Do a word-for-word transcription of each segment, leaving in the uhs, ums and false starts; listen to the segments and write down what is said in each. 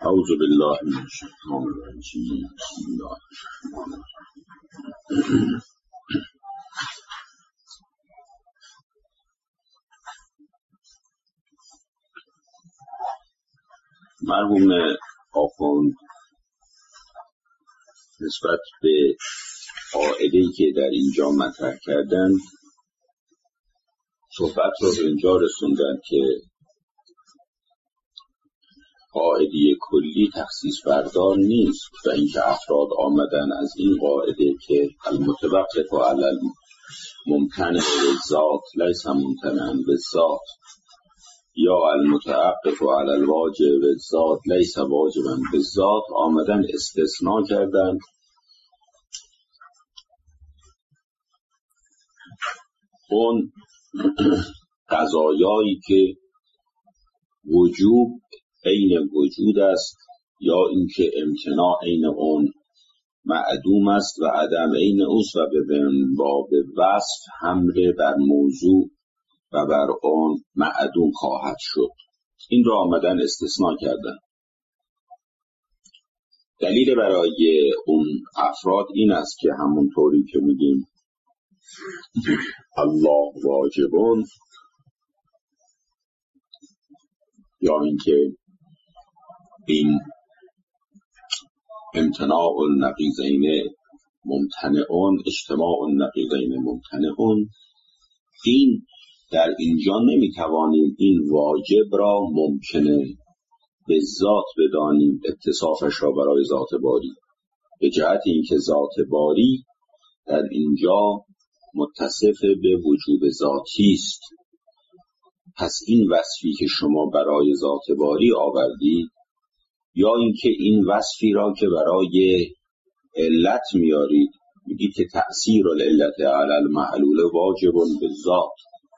اعوذ بالله من الشیطان الرجیم. بسم الله الرحمن الرحیم. مرحوم آخوند نسبت به قاعده‌ای که در اینجا مطرح کردن صحبت رو به اینجا رسوندن که قاعده کلی تخصیص بردار نیست و اینکه افراد آمدن از این قاعده که المتوقف علی الممتنع بالذات لیس ممتنعا بالذات یا المتوقف علی الواجب بالذات لیس واجبا بالذات آمدن استثناء کردن اون قضایایی که وجوب عین وجود است یا اینکه امتناع عین اون معدوم است و عدم عین اوست و به باب وصف حمله بر موضوع و بر اون معدوم خواهد شد. این را آمدن استثناء کردن. دلیل برای اون افراد این است که همونطوری که میگیم الله واجبون یا اینکه این امتناع النقیضین ممتنعون اجتماع النقیضین ممتنعون، این در اینجا نمیتوانیم این واجب را ممکنه به ذات بدانیم اتصافش را برای ذات باری، به جهت اینکه ذات باری در اینجا متصف به وجوب ذاتی است. پس این وصفی که شما برای ذات باری آوردید یا اینکه این وصفی را که برای علت میارید میگید که تأثیر العلت علی المعلول واجب بالذات،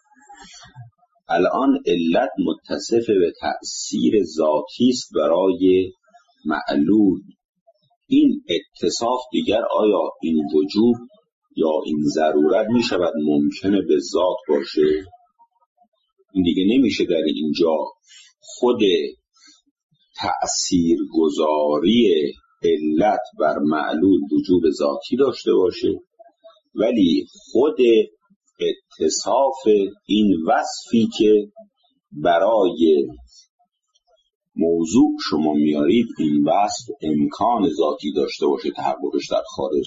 الان علت متصف به تأثیر ذاتی است برای معلول. این اتصاف دیگر آیا این وجوب یا این ضرورت می شود ممکنه به ذات باشه؟ این دیگه نمیشه در اینجا خود تأثیر گذاری علت بر معلول وجوب ذاتی داشته باشه ولی خود اتصاف این وصفی که برای موضوع شما میارید این وصف امکان ذاتی داشته باشه تحققش در خارج.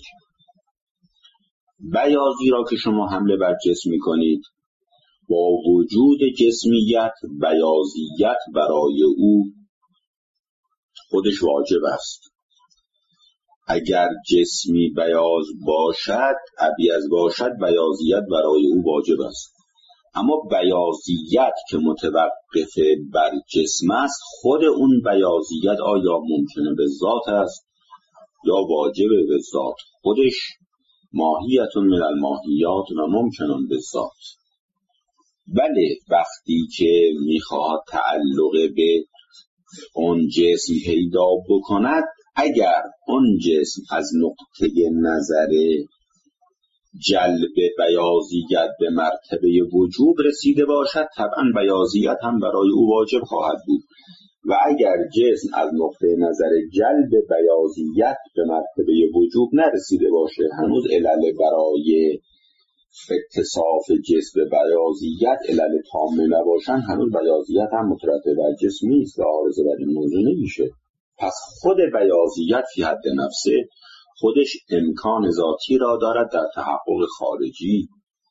بیاضی را که شما حمله بر جسم میکنید با وجود جسمیت بیاضیت برای او خودش واجب است. اگر جسمی بیاض باشد ابیض باشد بیاضیت برای او واجب است، اما بیاضیت که متوقف بر جسم است خود اون بیاضیت آیا ممکنه به ذات است یا واجب به ذات؟ خودش ماهیت من الماهیات و ممکنن به ذات. بله وقتی که میخواهد تعلق به اون جسم پیدا بکند اگر اون جسم از نقطه نظر جلب بیاضیت به مرتبه وجوب رسیده باشد طبعا بیاضیت هم برای او واجب خواهد بود و اگر جسم از نقطه نظر جلب بیاضیت به مرتبه وجوب نرسیده باشه هنوز علل برای اتصاف جسم بیاضیت علل تامه نباشن هنوز بیاضیت هم مترتب بر جسم نیست و عارضه بر این موضوع نمیشه. پس خود بیاضیت فی حد نفسه خودش امکان ذاتی را دارد در تحقق خارجی.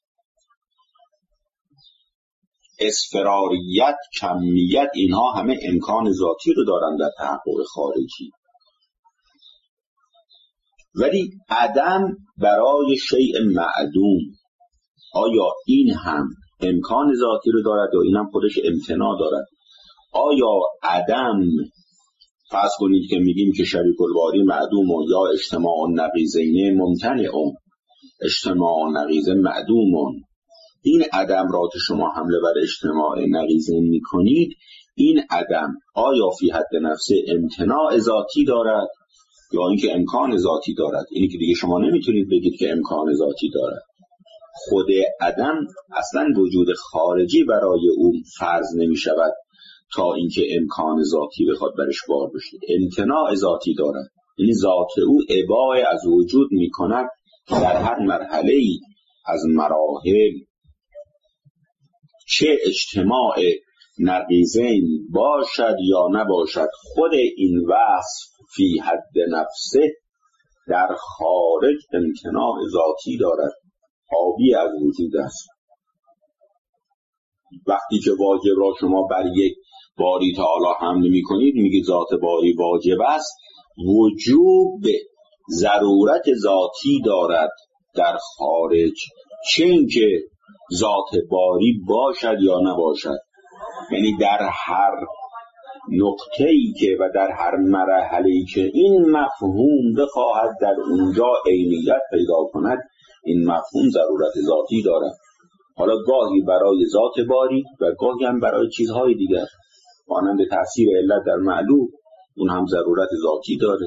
اصفراریت، کمیت اینها همه امکان ذاتی رو دارن در تحقق خارجی، ولی عدم برای شیء معدوم آیا این هم امکان ذاتی رو دارد یا این هم خودش امتناع دارد؟ آیا عدم فرض کنید که میگیم که شریک الباری معدوم و یا اجتماع النقیضین ممتنعون اجتماع نقیضین معدومون، این عدم را که شما حمله بر اجتماع نقیضین میکنید این عدم آیا فی حد نفسه امتناع ذاتی دارد یا اینکه امکان ذاتی دارد؟ اینی که دیگه شما نمیتونید بگید که امکان ذاتی دارد. خود عدم اصلا وجود خارجی برای اون فرض نمی شود تا اینکه امکان ذاتی بخواد برش بار بشه. امتناع ذاتی دارد، یعنی ذات او اباء از وجود میکند در هر مرحله ای از مراحل چه اجتماع نقیضین باشد یا نباشد، خود این وصف فی حد نفسه در خارج امتناع ذاتی دارد، آبی از وجود است. وقتی که واجب را شما بر یک باری تعالی حمل می کنید میگید ذات باری واجب است، وجوب ضرورت ذاتی دارد در خارج، چه اینکه ذات باری باشد یا نباشد. یعنی در هر نقطه‌ای که و در هر مرحله‌ای که این مفهوم بخواهد در اونجا عینیت پیدا کند، این مفهوم ضرورت ذاتی دارد. حالا گاهی برای ذات باری و گاهی هم برای چیزهای دیگر، مانند تأثیر علت در معلول، اون هم ضرورت ذاتی داره.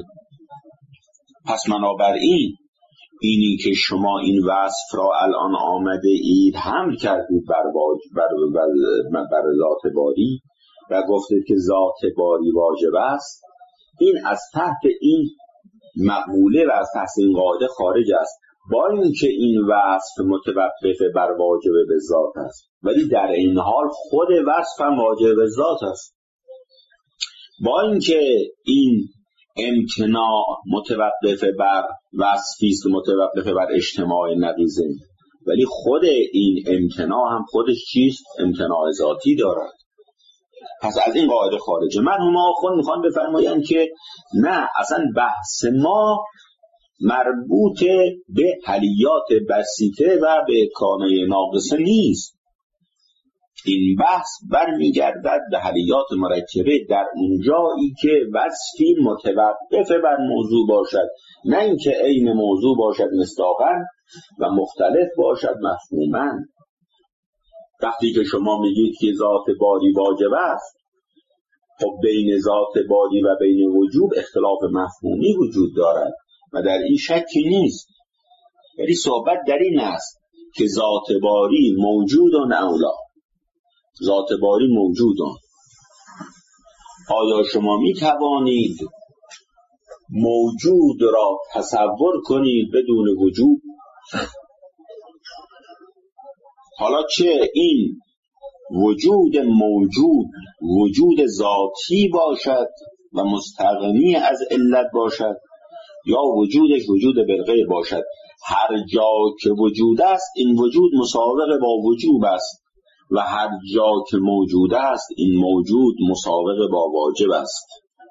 پس بنابراین اینی که شما این وصف را الان آمده اید حمل کردید بر, بر, بر, بر, بر ذات باری و گفتید که ذات باری واجب است، این از تحت این مقوله و از تحت این قاعده خارج است، با اینکه این وصف متوقف بر واجب به ذات است، ولی در این حال خود وصف هم واجب به ذات است. با اینکه این امتناع متوقف بر وصفی است، متوقف بر اجتماع نقیضه، ولی خود این امتناع هم خودش چیست؟ امتناع ذاتی دارد. پس از این قاعده خارجه. مرحوم آخوند میخوان بفرمایند که نه، اصلا بحث ما مربوط به حلیات بسیطه و به کانه ناقصه نیست. این بحث برمیگردد به حلیات مرکبه در اونجایی که وصفی متوقف بر موضوع باشد، نه اینکه عین موضوع باشد مصداقاً و مختلف باشد مفهوماً. وقتی که شما میگید که ذات باری واجب است، خب بین ذات باری و بین وجوب اختلاف مفهومی وجود دارد و در این شکی نیست، ولی صحبت در این است که ذات باری موجود و اولا، ذات باری موجودن. آیا شما می توانید موجود را تصور کنید بدون وجود؟ حالا چه این وجود موجود وجود ذاتی باشد و مستغنی از علت باشد، یا وجودش وجود بالغیب باشد، هر جا که وجود است این وجود مساوق با وجوب است و هر جا که موجود است این موجود مساوق با واجب است.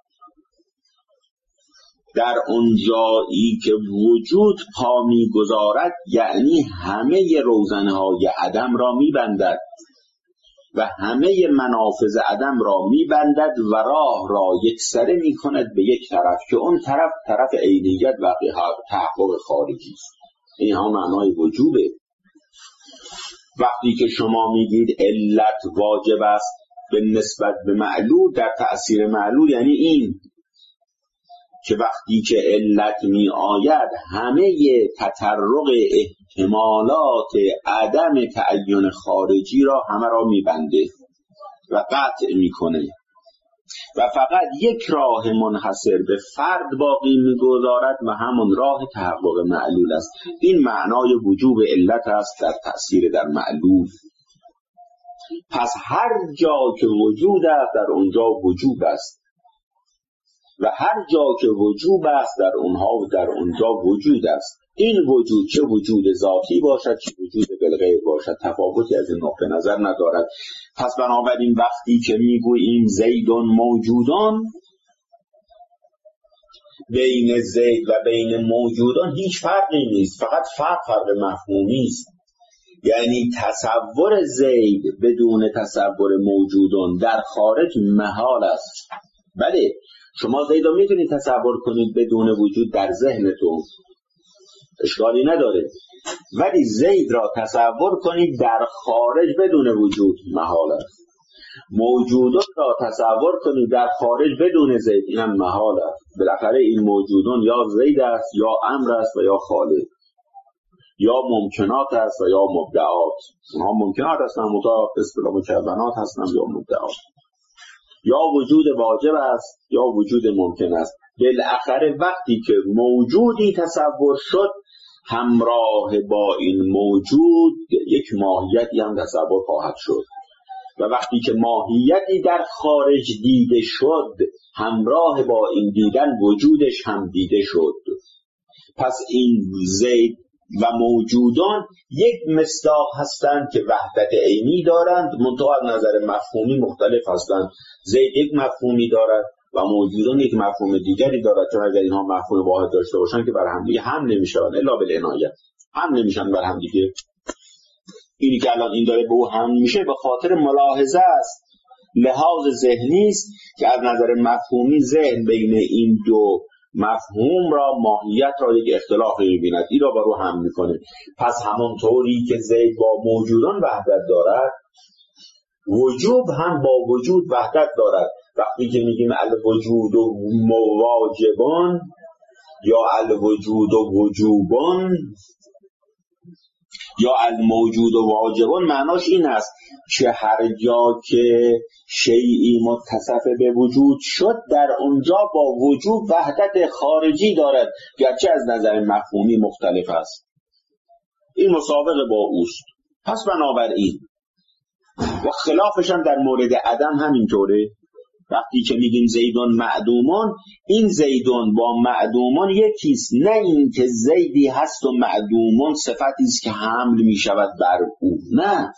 در اون جایی که وجود پا می‌گذارد یعنی همه روزنه‌های عدم را می‌بندد و همه منافذ عدم را می‌بندد و راه را یکسره می‌کند به یک طرف که اون طرف طرف عینیت و تحقق خارجی است. این هم معنای وجوبه. وقتی که شما میگید علت واجب است به نسبت به معلول در تأثیر معلول، یعنی این که وقتی که علت می آید همه تطرق احتمالات عدم تعین خارجی را همه را می بنده و قطع می کنه و فقط یک راه منحصر به فرد باقی می گذارد و همون راه تحقق معلول است. این معنای وجوب علت است در تأثیر در معلول. پس هر جا که وجود است در اونجا وجوب است و هر جا که وجوب است در اونها و در اونجا وجود است. این وجود چه وجود ذاتی باشد چه وجود بالغیب باشد تفاوتی از این نقطه نظر ندارد. پس بنابراین وقتی که میگوییم زیدون موجودان، بین زید و بین موجودان هیچ فرقی نیست، فقط فرق فرق مفهومی است. یعنی تصور زید بدون تصور موجودان در خارج محال است. بله شما زید رو میتونید تصور کنید بدون وجود در ذهنتون، اشکالی نداره، ولی زید را تصور کنید در خارج بدون وجود محال است. موجودان را تصور کنید در خارج بدون زید، اینم محال است. بالاخره این موجودان یا زید است یا امر است و یا خالق، یا ممکنات است و یا مبدعات. اونها ممکنات هستن، مطابق اصطلاح مکونات هستن یا مبدعات. یا وجود واجب است یا وجود ممکن است. بالاخره وقتی که موجودی تصور شد، همراه با این موجود یک ماهیتی هم تصور خواهد شد و وقتی که ماهیتی در خارج دیده شد، همراه با این دیدن وجودش هم دیده شد. پس این زید و موجودان یک مصداق هستند که وحدت عینی دارند، منتها از نظر مفهومی مختلف هستند. زید یک مفهومی دارد و موجودان یک مفهوم دیگری دارد، چون اگر اینها مفهوم واحد داشته باشند که بر هم دیگه هم نمیشوند، الا بالعنایه هم نمیشن بر هم دیگه. اینی که الان این داره به او هم میشه به خاطر ملاحظه است، لحاظ ذهنی است که از نظر مفهومی ذهن بین این دو مفهوم را، ماهیت را یک اختلافی می‌بیند، این را با رو هم میکنه. پس همونطوری که زید با موجودان وحدت دارد، وجود هم با وجود وحدت دارد. وقتی که میگیم الوجود و واجبان یا الوجود و وجوبان یا الموجود و واجبان، معناش این است که هر جا که شیئی متصف به وجود شد، در اونجا با وجود وحدت خارجی دارد، گرچه از نظر مفهومی مختلف است. این مسابقه با اوست. پس بنابراین و خلافش هم در مورد عدم همینطوره. وقتی که میگیم زیدون معدومان، این زیدون با معدومان یکیست، نه این که زیدی هست و معدومان صفتی است که حمل میشود بر او، نه،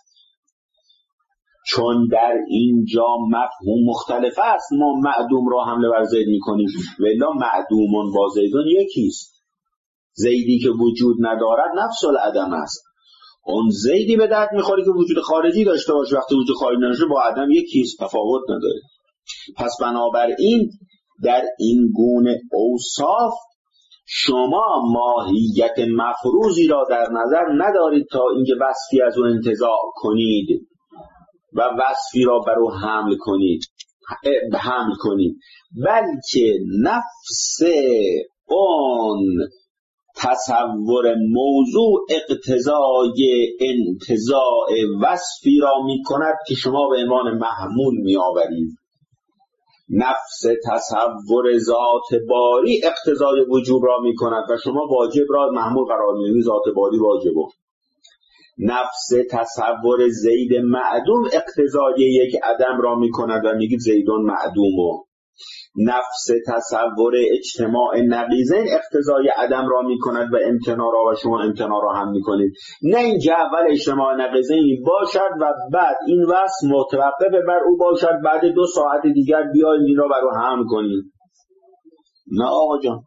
چون در اینجا مفهوم مختلف است ما معدوم را حمله بر زید میکنیم، ولی معدومان با زیدون یکیست. زیدی که وجود ندارد نفس العدم است. اون زیدی به درد میخوره که وجود خارجی داشته باشه، وقتی وجود خارجی نشه با عدم یکیست، تفاوت نداره. پس بنابراین در این گونه اوصاف شما ماهیت مفروضی را در نظر ندارید تا اینکه وصفی از اون انتزاع کنید و وصفی را بر او حمل کنید حمل کنید بلکه نفس اون تصور موضوع اقتضای انتزاع وصفی را می کند که شما به عنوان محمول می آورید. نفس تصور ذات باری اقتضای وجوب را می کند و شما واجب را محمول قرار می دهید. ذات باری واجبه. نفس تصور زید معدوم اقتضای یک عدم را می کند و میگید زیدون معدومه. نفس تصور اجتماع نقیضین اقتضای عدم را می کند و امتناع را و شما امتناع را هم می کنید. نه اینکه اول اجتماع نقیضین باشد و بعد این وصف متوقف بر او باشد، بعد دو ساعت دیگر بیاییم این را بر او هم کنید. نه آقا جان،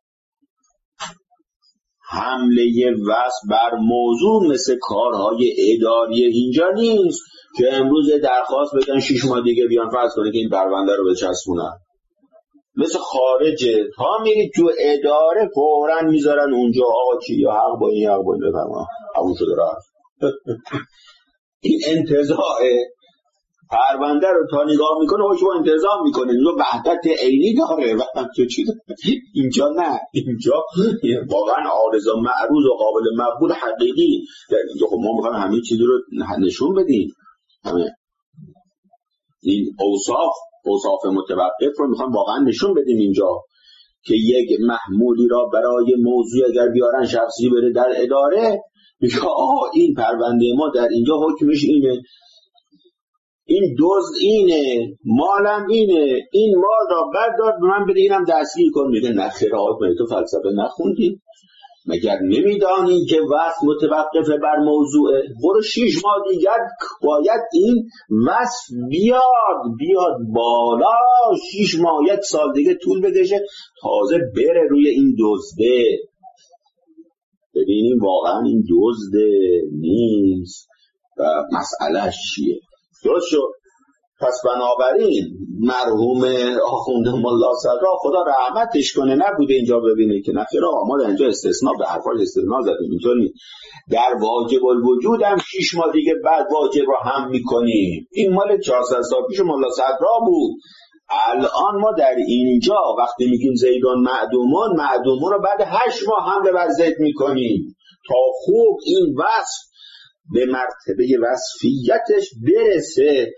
حمله وصف بر موضوع مثل کارهای اداری اینجا نیست که امروز درخواست بدن شش ماه دیگه بیان فرض کنه که این پرونده رو بچسبونن. مثل خارجه، تا میری تو اداره فوراً میذارن اونجا آقا چی یا حق با این حق با این بفرما قبول شده رفت. این انتزاعه. پرونده رو تا نگاه میکنه و شما انتظام میکنه اینجا وحدت عینی داره و تو چی داره؟ اینجا نه، اینجا واقعا عارض و معروض و قابل مقبول حقیقی. اینجا خب ما میخوایم همه چیزی رو نشون بدیم، همه این اوصاف اوصاف متوقف رو میخوام واقعا نشون بدیم اینجا که یک محمولی را برای موضوع اگر بیارن شخصی بره در اداره، میگه آه این پرونده ما در اینجا حکمش اینه، این دزد اینه، مالم اینه، این مال را بردار به من بده اینم دستگیر کن. میگه نخیر آقا تو فلسفه نخوندی؟ مگر نمیدانی که وصف متوقف بر موضوع؟ برو شیش ماه دیگر باید این وصف بیاد بیاد بالا، شیش ماه یک سال دیگه طول بکشه تازه بره روی این دزده. ببینیم واقعا این دزده نیست و مسئلهش چیه. درست شد؟ پس بنابراین مرحوم آخوند ملا صدرا خدا رحمتش کنه نبوده اینجا ببینه که نخیر آقا ما در اینجا استثناء به حرفاش استثناء زدیم، اینطور نیست. در واجب الوجود هم شیش ماه دیگه بعد واجب رو هم میکنیم. این مال چهارصد سال پیش ملا صدرا بود. الان ما در اینجا وقتی میگیم زیدان معدومان، معدومان رو بعد هشت ماه هم به زید میکنیم تا خوب این وصف به مرتبه وصفیتش برسه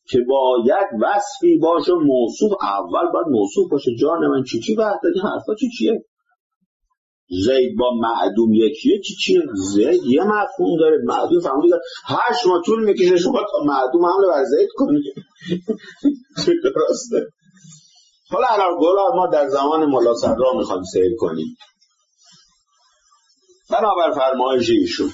که باید وصفی باشه موصوف. اول باید موصوف باشه. جان من چی چی وحدت، حرفا چی چیه؟ زید با معدوم یکیه چی چیه؟ زید یه مفهوم داره، معدوم فهمونی داره. هشت ما طول میکشه شما تا معدوم حمله بر زید کنی. درسته. حالا الان گلاب ما در زمان مولا صدرا میخوایم سیر کنیم. بنابر فرمایش ایشون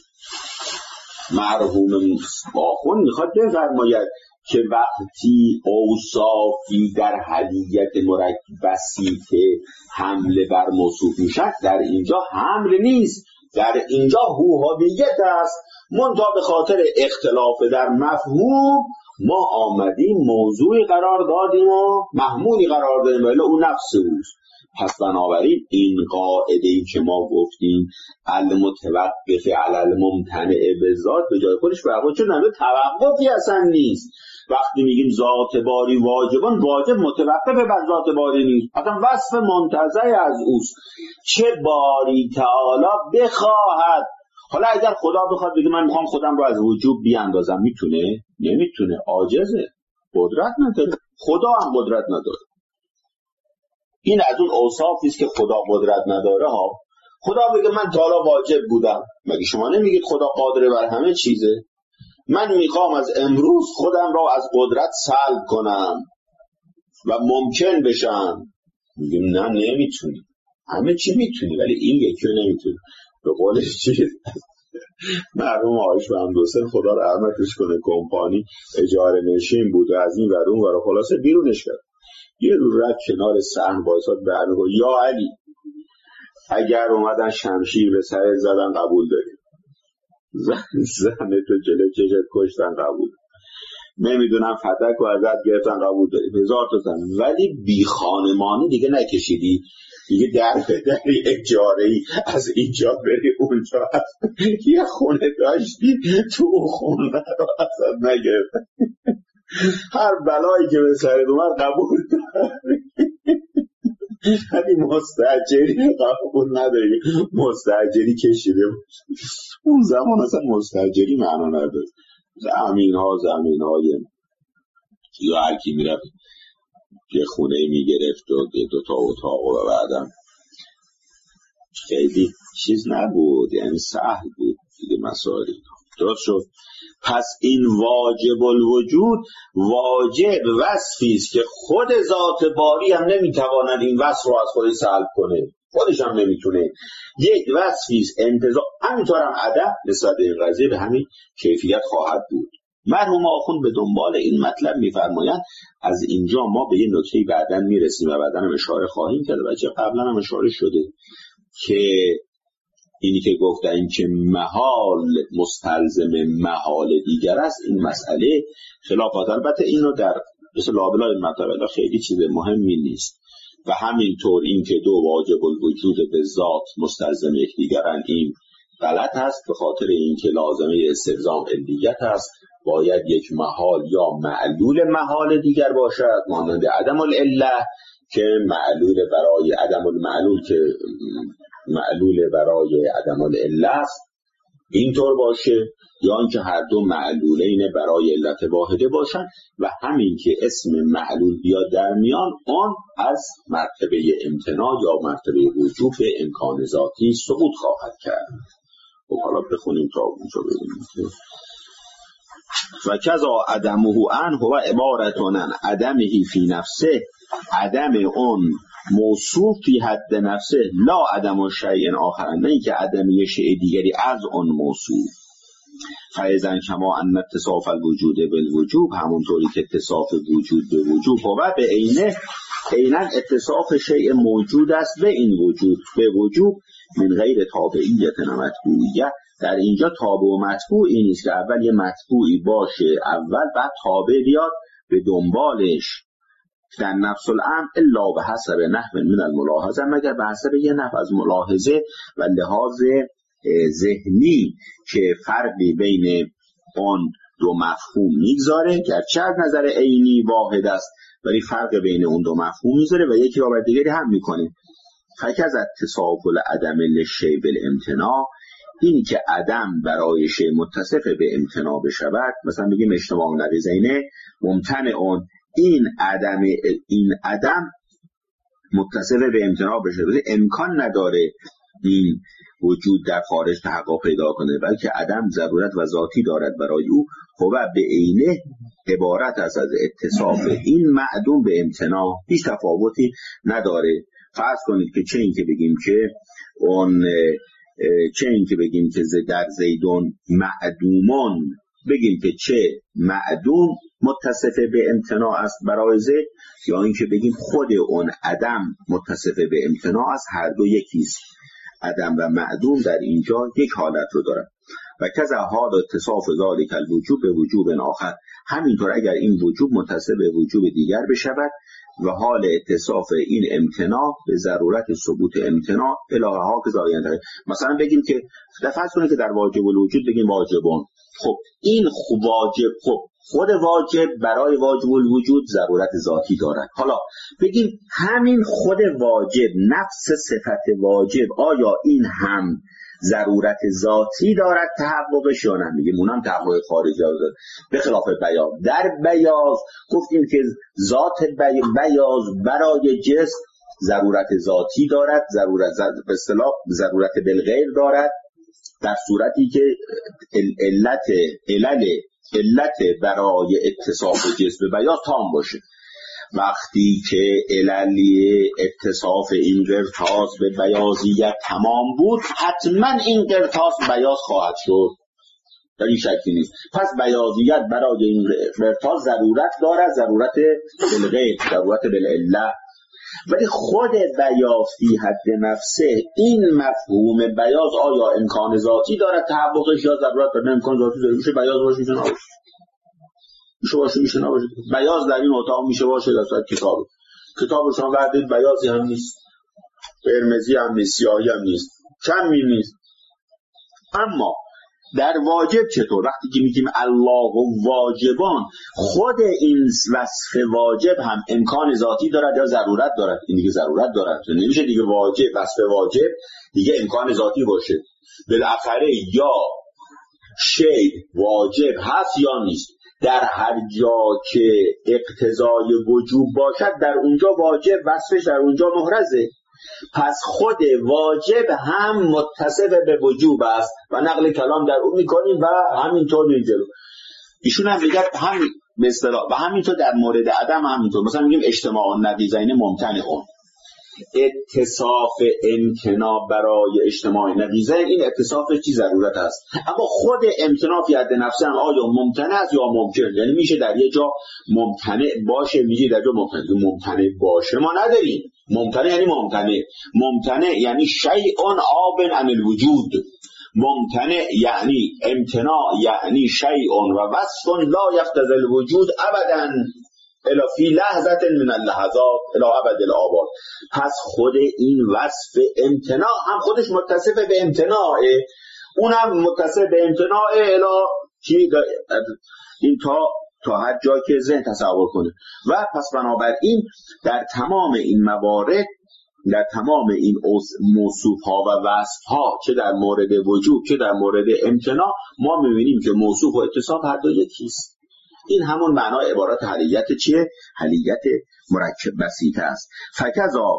مرحوم آخوند میخواد بفرماید که وقتی اوصافی در حدیت مرکب بسیطه حمله بر موصوف میشد، در اینجا حمل نیست، در اینجا هوهویت است. منتها به خاطر اختلاف در مفهوم ما آمدیم موضوعی قرار دادیم و محمولی قرار دادیم ولی اون نفس اوست. پس بنابراین این قاعده‌ای که ما گفتیم المتوقف علی الممتنع بذات به جای خودش برای چون نمیشه، توقفی اصلا نیست. وقتی میگیم ذات باری واجبان، واجب متوقف بر ذات باری نیست، اصلا وصف منتزع از اوست. چه باری تعالی بخواهد. حالا اگر خدا بخواد بگه من میخوام خودم رو از وجوب بیاندازم، میتونه؟ نمیتونه، عاجزه، قدرت نداره. خدا هم قدرت نداره. این از اون اوصافی است که خدا قدرت نداره ها. خدا بگه من تا حالا واجب بودم، مگه شما نمیگید خدا قادر بر همه چیزه؟ من میخوام از امروز خودم را از قدرت سلب کنم و ممکن بشم. میگیم نه نمیتونی. همه چی میتونی ولی این یکی رو نمیتونی. به قولش چیز مرحوم آیش و همدوسن خدا رحمتش کنه کمپانی اجاره نشین بود و از این ور اون ور خلاصه بیرونش کرد. یه رو رد کنار صحن وایساد به علی گفت یا علی اگر اومدن شمشیر به سر زدن قبول داری، زن زن تو جلو چشت کشتن قبول، نمیدونم فتک و ازت گرفتن قبول داری، هزار تا زن، ولی بی خانمانی دیگه نکشیدی، دیگه در به در اجاره‌ای از اینجا بری اونجا، یه خونه داشتی تو اون خونه رو ازت نگرفتن، هر بلایی که به سرت اومد قبول داری، ولی مستاجری قبول نداری، مستاجری کشیده بود. اون زمان اصلا مستاجری معنا نداره. زمین ها زمین های یا هر کی میرفت یه خونه میگرفت و دو تا اتاق و بعدم خیلی چیز نبود، یعنی سهل بود دیگه مسائل. درست شد. پس این واجب الوجود واجب وصفی است که خود ذات باری هم نمیتواند این وصف رو از خودش سلب کنه، خودش هم نمیتونه. یک وصفی است انتزاع، همینطور هم عدم نسبت این قضیه به همین کیفیت خواهد بود. مرحوم آخوند به دنبال این مطلب میفرمایند از اینجا ما به یه نکته بعداً میرسیم و بعداً هم اشاره خواهیم کرد و چه قبلا هم اشاره شده که اینی که گفتن که محال مستلزم محال دیگر است، این مسئله خلافات. البته اینو در مثل لابلای مطلب خیلی چیز مهمی نیست و همینطور این که دو واجب الوجود به ذات مستلزم یکدیگرند این غلط است، به خاطر اینکه لازمه استلزام علیت است. باید یک محال یا معلول محال دیگر باشد مانند عدم العله که معلول برای عدم المعلول که معلول برای عدم العله است اینطور باشه، یا اینکه هر دو معلولین برای علت واحده باشن و همین که اسم معلول بیاد در میان آن از مرتبه امتناع یا مرتبه وجوب امکان ذاتی سقوط خواهد کرد. و حالا بخونیم تا اونجا ببینیم. و کذا عدمه عنه و عبارتون عن عدمه فی نفسه، عدم اون موصوف فی حد نفسه لا عدم شیء آخر، نه اینکه عدم یه شیء دیگری از اون موصوف. فایزن کما ان اتصاف الوجود بالوجوب، همونطوری که اتصاف وجود به وجوب و به عینه عیناً اتصاف شیء موجود است به این وجود به وجوب من غیر تابعیت مطبوعیت. در اینجا تابع و مطبوع این نیست که اول یه مطبوعی باشه اول بعد تابع بیاد به دنبالش. در نفس الامر الا به حسب نحو من الملاحظه، مگر به حسب یه نحو از ملاحظه و لحاظ ذهنی که فرقی بین آن دو مفهوم میگذاره، گرچه از نظر عینی واحد است ولی فرق بین اون دو مفهوم میذاره و یکی را بر دیگری هم میکنه. فکز اتصاف العدم للشیء بالامتناع، اینی که عدم برای شی متصف به امتناع بشود، مثلا بگیم اجتماع نقیضین ممتنع اون، این عدم این عدم متصف به امتناع بشه، امکان نداره این وجود در خارج تحقق پیدا کنه، بلکه عدم ضرورت و ذاتی دارد برای او. خب به عینه عبارت است از اتصاف این معدوم به امتناع، هیچ تفاوتی نداره. فرض کنید که چه این که بگیم که اون چه این که بگیم که در زیدون معدومون، بگیم که چه معدوم متصف به امتناع است برای زید، یا این که بگیم خود اون عدم متصف به امتناع است، هر دو یکیست. عدم و معدوم در اینجا یک حالت رو دارن. و کذا حال اتصاف ذالک الوجوب به وجوب آخر، همینطور اگر این وجوب متصف به وجوب دیگر بشود و حال اتصاف این امتناع به ضرورت ثبوت امتناع الهه ها که زاینده. مثلا بگیم که فرض کنید که در واجب الوجود بگیم واجبون، خب این خوب واجب، خب خود واجب برای واجب الوجود ضرورت ذاتی دارد. حالا بگیم همین خود واجب، نفس صفت واجب، آیا این هم ضرورت ذاتی دارد تحققش یا نه؟ میگیم اونم تحقق خارجی داره. به خلاف بیاض، در بیاض گفتیم که ذات بیاض برای جسم ضرورت ذاتی دارد، ضرورت به اصطلاح ضرورت بالغیر دارد، در صورتی که علت علل علت برای اتصاف جسم بیاض تام باشه. وقتی که عللی اتصاف این قرطاس به بیاضیت تمام بود، حتما این قرطاس بیاض خواهد شد، در این شکی نیست. پس بیاضیت برای این قرطاس ضرورت دارد، ضرورت بالغیر، ضرورت بالعله. ولی خود بیاض فی حد نفسه، این مفهوم بیاض آیا امکان ذاتی دارد تحققش یا ضرورت دارد؟ امکان ذاتی داره، میشه بیاض باشه میشه نباشه، میشه باشه میشه نباشه. بیاض در این اتاق میشه باشه در صورت کتاب کتاب شما بردید بیاضی هم نیست، قرمزی هم نیست، سیاهی هم نیست، کمی نیست. اما در واجب چطور؟ وقتی که میگیم الله واجبان، خود این وصف واجب هم امکان ذاتی دارد یا ضرورت دارد؟ این دیگه ضرورت دارد، نمیشه دیگه واجب وصف واجب دیگه امکان ذاتی باشه. بالاخره یا شی واجب هست یا نیست. در هر جا که اقتضای وجوب باشد در اونجا واجب وصفش در اونجا محرزه. پس خود واجب هم متصف به وجوب است و نقل کلام در اون میکنیم و همینطور میجلو. ایشون هم میگه هم به اصطلاح و همینطور در مورد عدم همینطور. مثلا میگیم اجتماع نقیضین ممتنع اون، اتصاف امتناع برای اجتماع نقیضین، این اتصاف چی ضرورت است. اما خود امتناع فی حد نفسه هم آیا ممتنع است یا ممکن؟ یعنی میشه در یه جا ممتنع باشه، میشه در جا ممتنع ممتنع باشه ما نداریم. ممتنع یعنی ممتنع، ممتنع یعنی شیء عاب عن الوجود، ممتنع یعنی امتناع یعنی شیء و وصف لا یقتضی الوجود ابدا الا فی لحظه من اللحظات الی ابد الآباد. پس خود این وصف امتناع هم خودش متصف به امتناعه، اونم متصف به امتناعه الی چی؟ این تا تا هر جا که ذهن تصور کنه. و پس بنابراین در تمام این موارد، در تمام این موصوف ها و وصف ها، چه در مورد وجود چه در مورد امتناع، ما می‌بینیم که موصوف و اتصاف هر دو یکیست. این همون معنای عبارت حلیت چیه؟ حلیت مرکب بسیطه است. فکذا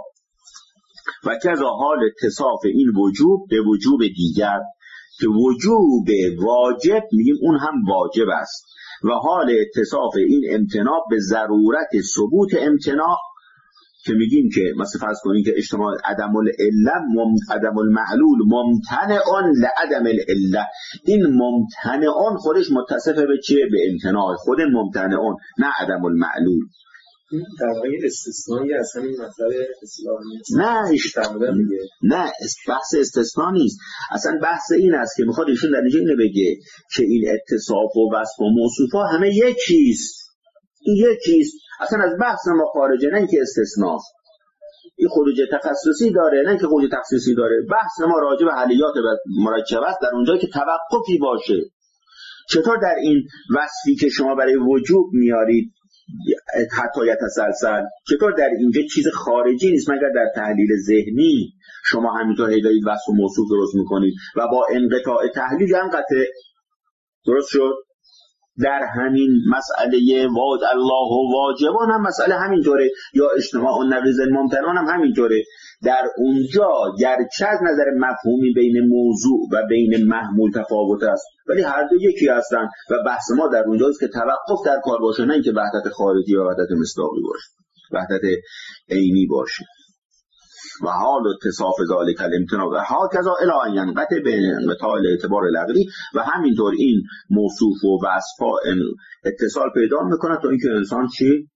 و کذا حال اتصاف این وجوب به وجوب دیگر، که وجوب واجب میگیم اون هم واجب است، و حال اتصاف این امتناع به ضرورت ثبوت امتناع، که میگیم که مثلا فرض کنید که اجتماع عدم العله عدم المعلول ممتنع لعدم العله، این ممتنع خودش متصف به چیه؟ به امتناع خود ممتنع، نه عدم المعلول. در واقع استثنایی اصلا این مطلب اصطلاحی نه نه بحث استثناء نیست، اصلا بحث این است که میخواد ایشون در اینجا اینو بگه که این اتصاف و وصف و موصوفا همه یکیست، این یکیست، اصلا از بحث ما خارجه، نه اینکه استثناء. این خروج تخصصی داره نه اینکه خروج تخصیصی داره. بحث ما راجع به حلیات مرکب است در اونجایی که توقفی باشه. چطور در این وصفی که شما برای وجوب میارید حتی یتسلسل، چطور در اینجا چیز خارجی نیست مگر در تحلیل ذهنی شما همینطور هدایت وصف و موصوف درست میکنید و با انقطاع تحلیل هم قطع. درست شد؟ در همین مسئله واد الله و واجبان هم مسئله همینطوره، یا اجتماع النقیض الممتنعان هم همینطوره. در اونجا گرچه از نظر مفهومی بین موضوع و بین محمول تفاوت است، ولی هر دو یکی هستن و بحث ما در اونجا است که توقف در کار باشه، نه اینکه وحدت خارجی و وحدت مصداقی باشه، وحدت عینی باشه. و حال اتصاف ذالک الامتناع و هکذا الی ان ینقطع بانقطاع الاعتبار العقلی، و همینطور این موصوف و وصفا اتصال پیدا میکنه تا اینکه انسان چی؟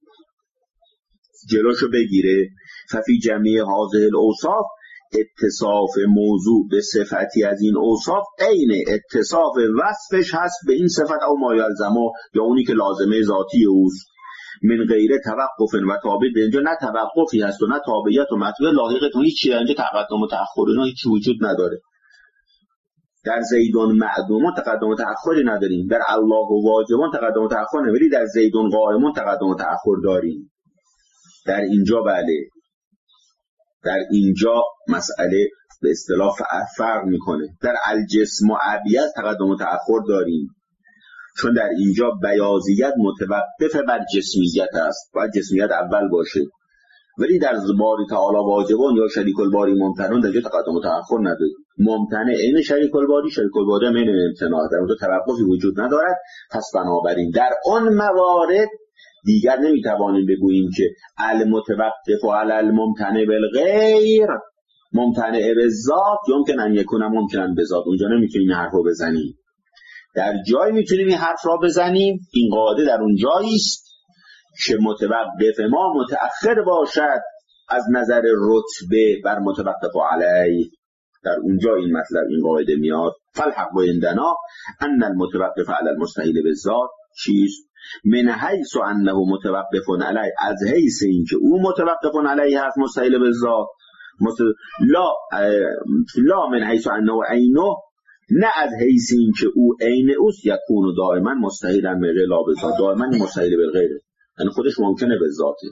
جلوشو بگیره. ففی جمعی هذه الاوصاف اتصاف موضوع به صفتی از این اوصاف عین اتصاف وصفش هست به این صفت او ما یلزمه، یا اونی که لازمه ذاتی اوست، من غیر توقف و تابع. به اینجا نه توقفی هست و نه تابعیت و مطلوب لاحقتون هیچی، اینجا تقدم و تأخر اینا هیچ وجود نداره. در زیدون معدومون تقدم و تأخری نداریم، در الله و واجبان تقدم و تأخر نداریم، ولی در زیدون قائمون تقدم و تأخر داریم. در اینجا بله، در اینجا مسئله به اصطلاح فرق میکنه. در الجسم و ابیض تقدم و تأخر داریم، چون در اینجا بیاضیت متوقف بر جسمیت است، باید جسمیت اول باشه. ولی در باری تعالی واجبان یا شریک الباری ممتنون در اینجا تقدم و تأخر نداریم. ممتنع این شریک الباری، شریک الباری هم این امتناع، در اونجا توقفی وجود ندارد. پس بنابراین در آن موارد دیگر نمیتوانیم بگوییم که المتوقف علی الممتنع بالغیر ممتنع بالذات یمکن ان یکون ممکنا بذات. اونجا نمیتونیم این حرفو بزنیم. در جایی میتونیم این حرف را بزنیم، این قاعده در اون جایی است که متوقف ما متأخر باشد از نظر رتبه بر متوقف علیه. در اونجا این مطلب، این قاعده میاد. فالحق عندنا ان المتوقف علی المستحیل بالذات چیست؟ من حیث انه متوقف علیه، از حیث اینکه او متوقف علیه هست مستحیل بالذات، لا لا من حیث انه عینه، نه از حیث این که او عین اوست، یکون دائما مستحیلا به غیر لا بذات، دائما مستحیل به غیره، یعنی خودش ممکنه به ذاته.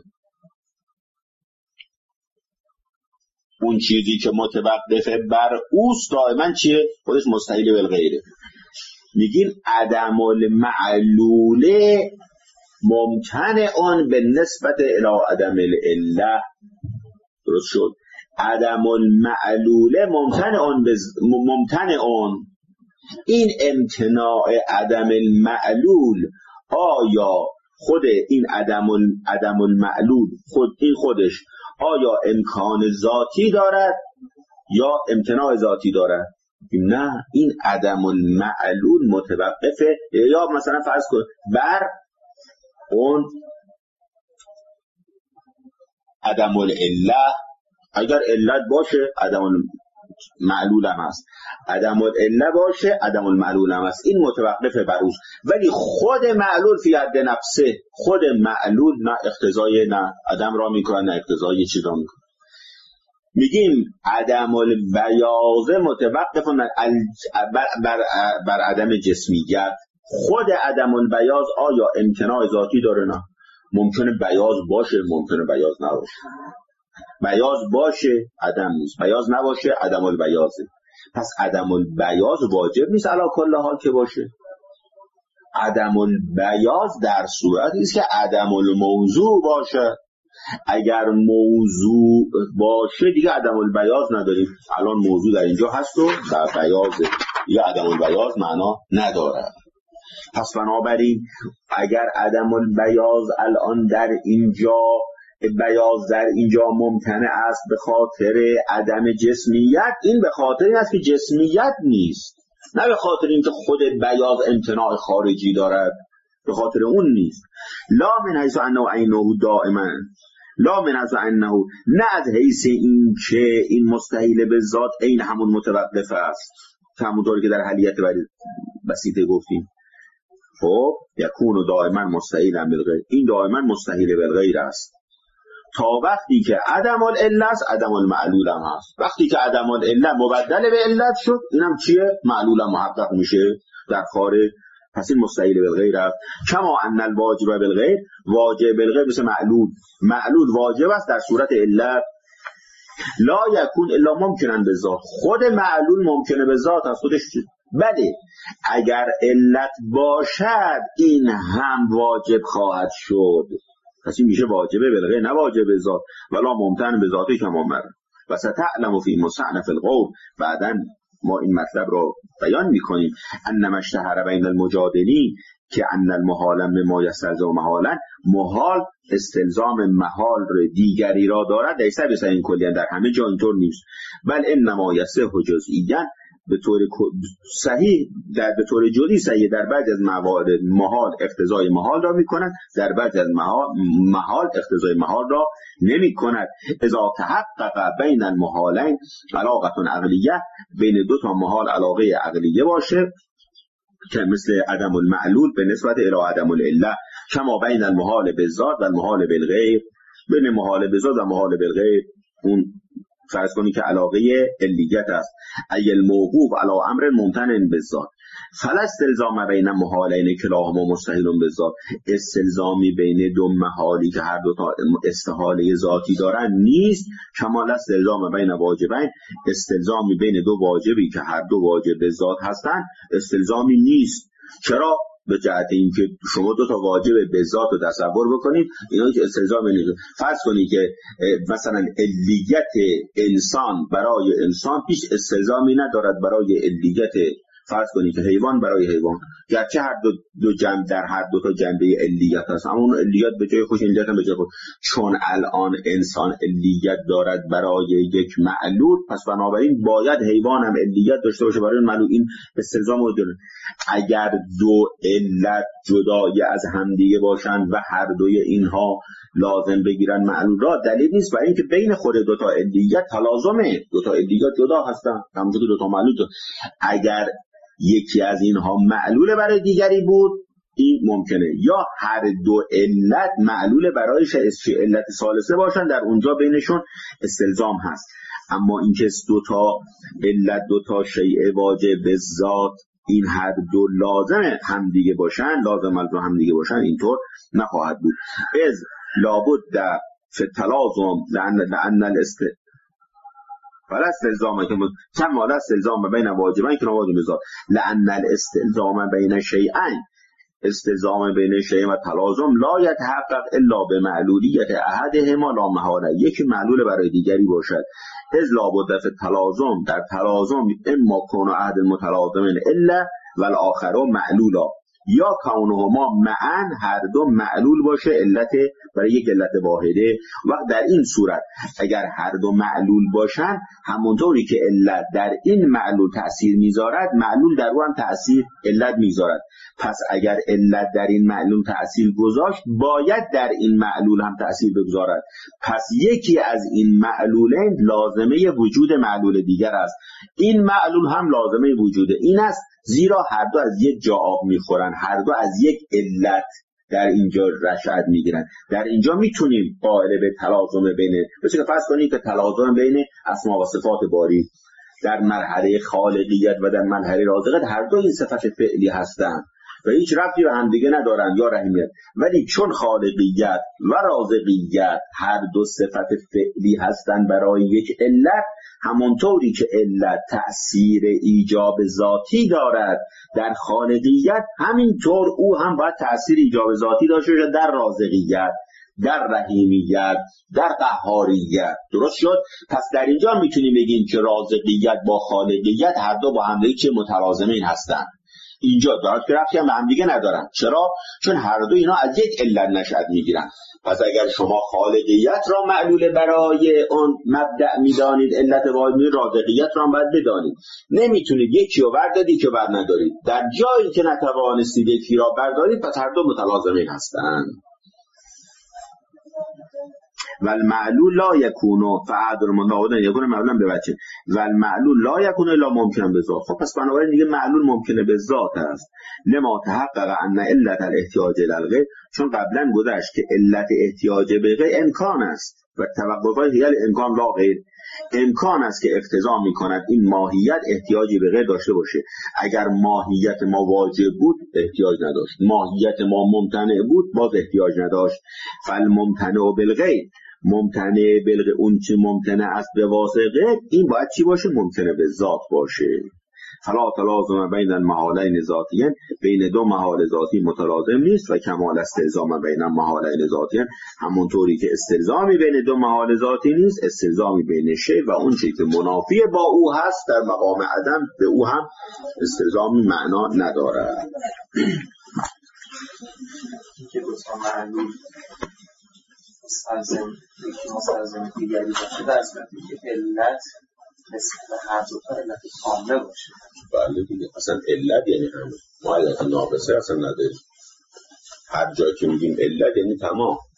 اون چیزی که متوقف بر اوست دائما چیه؟ خودش مستحیل به غیره. میگیم عدم المعلول ممتنع آن به نسبت الی عدم العله. درست شد؟ عدم المعلول ممتنع آن بز... ممتنع آن، این امتناع عدم المعلول آیا خود این عدم ال... عدم المعلول خود این خودش آیا امکان ذاتی دارد یا امتناع ذاتی دارد؟ نه، این عدم المعلول متوقفه، یا مثلا فرض کن بر اون عدم العله. اگر علت باشه عدم المعلول هم هست، عدم العله باشه عدم المعلول هم هست، این متوقفه بر اوست. ولی خود معلول فی حد نفسه، خود معلول نه اقتضای نه عدم را میکنه نه اقتضای چیز را میکنه. میگیم عدم البیاض متوقف بر, بر, بر عدم جسمیت. خود عدم البیاض آیا امتناع ذاتی داره؟ نه، ممکنه بیاض باشه ممکنه بیاض نباشه، بیاض باشه عدم نیست، بیاض نباشه عدم البیاضه. پس عدم البیاض واجب نیست علی کل حال که باشه. عدم البیاض در صورتی است که عدم الموضوع باشه. اگر موضوع باشه دیگه عدم البیاض نداریم. الان موضوع در اینجا هست و در بیاضه، دیگه عدم البیاض معنا نداره. پس بنابراین اگر عدم البیاض الان در اینجا بیاض در اینجا ممتنع است به خاطر عدم جسمیت، این به خاطر این است که جسمیت نیست، نه به خاطر اینکه خود بیاض امتناع خارجی دارد، به خاطر اون نیست. لا من حیث انه عینه دائما، لا من حیث انه، نه از حیث این که این مستحیل به ذات عین همون متوقف است، همونطوری که در حلیت بسیطه گفتیم. خب یکون دائما مستحیلا بالغیر، این دائما مستحیل بالغیر است تا وقتی که عدم العله است عدم المعلول هم هست. وقتی که عدم العله مبدل به علت شد، اینم چیه؟ معلول هم محقق میشه در خارج. پس این مستحیل بالغیر است. کما ان الواجب بالغیر، واجب بالغیر مثل معلول، معلول واجب است در صورت علت. لا یکون الا ممکنن به ذات، خود معلول ممکنه به ذات از خودش، بله اگر علت باشد این هم واجب خواهد شد. پس این میشه واجب بالغیر نه واجب به ذات. ولا ممتن به ذاتی کما مر و ستعلم فی مستعنف القول، بعدن ما این مطلب رو بیان میکنیم. انما اشتهر بین المجادلین که ان المحال مما یستلزم محالا، محال استلزام محال دیگری را دارد، لیس بصحیح کلیاً، در همه جا اینطور نیست، بل انما یصح جزئیاً، به طور صحیح در به طور جزئی صحیح در بعضی از موارد محال اقتضای محال را میکنند، در بعضی از محال اقتضای محال را نمیکند. اذا تحقق بین المحالین علاقه عقلیه، بین دو تا محال علاقه عقلیه باشه که مثل عدم المعلول به نسبت الی عدم العله، کما بین المحال بالذات و المحال بالغیر، بین محال بالذات و محال بالغیر اون فرض کنی که علاقه علیت است. ای الموقوف علی امر ممتنع بالذات، فلا استلزام بین محالین کلاهما مستحیل بالذات، استلزامی بین دو محالی که هر دو تا استحاله ذاتی دارن نیست. کما استلزام بین واجبین، استلزامی بین دو واجبی که هر دو واجب ذات هستن استلزامی نیست. چرا؟ به جهت اینکه شما دو تا واجب به ذات رو تصور بکنید، اینا که استلزام نیست. فرض کنید که مثلا علیت انسان برای انسان پیش استلزامی ندارد برای علیت فرض کنید که حیوان برای حیوان، گرچه هر دو, دو جنب در هر دو تا جنبه علیت هست، اما اون علیت به جای خوش علیت هم به جای خوش، چون الان انسان علیت دارد برای یک معلول، پس بنابراین باید حیوان هم علیت داشته باشه برای معلول. این استلزام رو داره. اگر دو علت جدای از همدیگه باشند و هر دوی اینها لازم بگیرن معلول را، دلیل نیست برای اینکه بین خود دو تا علیت تلازمه، دو تا علیت جدا هستن، همونجوری دو تا معلول دو. اگر یکی از اینها معلول برای دیگری بود این ممکنه، یا هر دو علت معلول برای علت ثالثه باشن، در اونجا بینشون استلزام هست. اما اینکه دو تا علت دو تا شیء واجب به ذات این هر دو لازم همدیگه باشن، لازم از همدیگه باشن، اینطور نخواهد بود. از لابد فی التلازم لان لان الاست ولا استلزام که کما لا استلزام بین واجبین که واجب ذات، لان الاستلزام بین شیئین، استلزام بین شیء و تلازم لا یتحقق الا بمعلولیت احدهما لا محاله، یک معلول برای دیگری باشد. از لابد فی التلازم، در تلازم اما کون احد المتلازمین الا والآخر معلولا، یا کونهما معا، هر دو معلول باشه علت برای یک علت واحده. وقت در این صورت اگر هر دو معلول باشن، همونطوری که علت در این معلول تأثیر میذارد، معلول در او هم تأثیر علت میذارد. پس اگر علت در این معلول تأثیر گذاشت، باید در این معلول هم تأثیر بگذارد. پس یکی از این معلولین لازمه وجود معلول دیگر است. این معلول هم لازمه وجود این است، زیرا هر دو از یک جا آب میخورن، هر دو از یک علت در اینجا رشد میگیرن. در اینجا میتونیم قائل به تلازم بین، مثل فرض کنید که تلازم بین اسما و صفات باری در مرحله خالقیت و در مرحله رازقیت هر دو این صفت فعلی هستند و هیچ ربطی به هم دیگه ندارن یا رحیمیت، ولی چون خالقیت و رازقیت هر دو صفت فعلی هستند برای یک علت، همونطوری که علت تأثیر ایجاب ذاتی دارد در خالقیت، همینطور او هم باید تأثیر ایجاب ذاتی داشته باشه در رازقیت، در رحیمیت، در قهاریت. درست شد؟ پس در اینجا میتونیم بگیم که رازقیت با خالقیت هر دو با هم دیگه متلازمین هستند. اینجا درست که رفتی هم به هم دیگه ندارن. چرا؟ چون هر دو اینا از یک علت نشأت میگیرن. پس اگر شما خالقیت را معلول برای اون مبدأ میدانید، علت واحد می رازقیت را هم باید بدانید. نمیتونید یکی رو بردارید که بر ندارید. در جایی که نتوانستید یکی را بردارید، پس هر دو متلازمین هستند. والمعلول لا یکون فعدر مناودن یکون معلولا به وجه والمعلول لا یکون الا ممکن به ذات. خب پس بنابراین دیگه معلول ممکنه به ذات است. لما تحقق ان علت الاحتیاج الی الغیر، چون قبلا گذشت که علت احتیاج به غیر امکان است. و توقفات هیل امکان لا غیر. امکان است که اقتضا می‌کند این ماهیت احتیاجی به غیر داشته باشه. اگر ماهیت ما واجب بود احتیاج نداشت، ماهیت ما ممتنع بود باز احتیاج نداشت. فالممتنع بالغیر، ممتنع بالغیر اون چی ممتنع است به واسطه این باید چی باشه؟ ممتنع به ذات باشه. فلا تلازم بین المحالین ذاتیین، بین دو محال ذاتی متلازم نیست و کمال استلزام بین المحالین ذاتیین، همونطوری که استلزامی بین دو محال ذاتی نیست استلزامی بین شی و اون چیزی که منافی با او هست در مقام عدم به او هم استلزامی معنا ندارد. که دو تا معلول مستلزم یکی مستلزم دیگری باشه در صورتی که علت مثل هر دو تا علت کامله باشه. بله دیگه، اصلا علت یعنی همه، ما علت ناقصه اصلا نداریم. هر جایی که میگیم علت یعنی تمام.